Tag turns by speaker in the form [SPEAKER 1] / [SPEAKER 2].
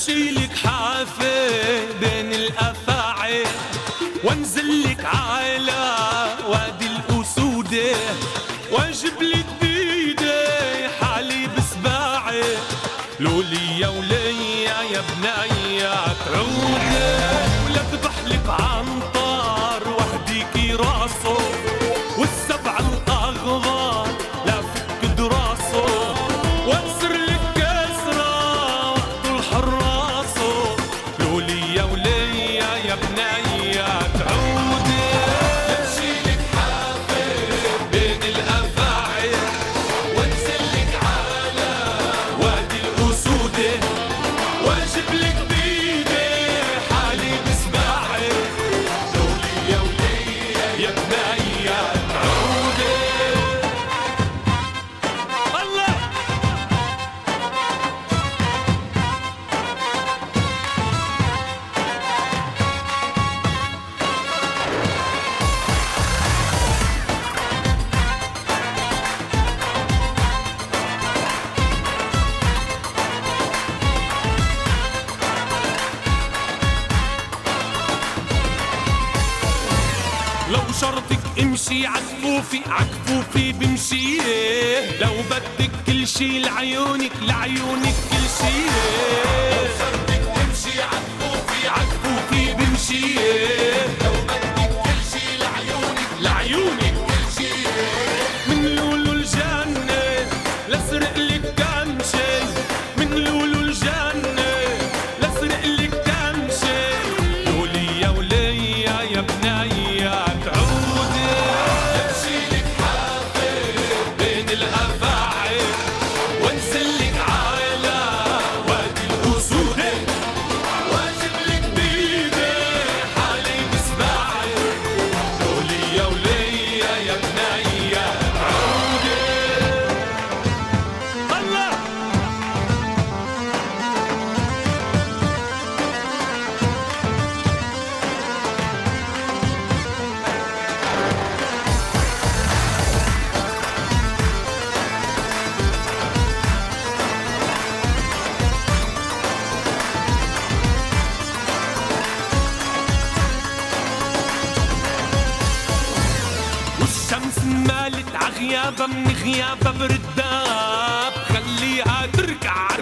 [SPEAKER 1] امشيلك حافي بين الافاعي وانزلك على وادي الاسودة واجيبلك بيدي حليب سباعي. لولي يا وليا يا بنايا تعودي ولا ذبحلك عنطر واهديكي راسه والسبع الاغضار لا فك دراسه واكسر لك كسره واقتل حراسه. لولي يا وليا يا بنايا تعودي امشيلك حافي بين الافاعي وانزلك على وادي الاسودة واجيبلك بيدي حليب سباعي. لولي يا وليا يا بنايا تعودي. الله لو شرطك امشي عكفوفي عكفوفي بمشي. لو بدك كل شي لعيونك لعيونك كل شي. لو شرطك امشي عكفوفي عكفوفي بمشي. لو بدك كل شي لعيونك لعيونك كل شي. من لولو الجنة لسرق لك كم شي. من لولو الجنة لسرق لك كم شي. لولي يا وليا يا بنايا تعودي امشيلك حافي بين الافاعي وانزلك على وادي الاسودة واجيبلك بيدي حليب سباعي. لولي يا وليا يا بنايا تعودي. الله والشمس مالت عغيابها من غيابها برداب خليها ترجع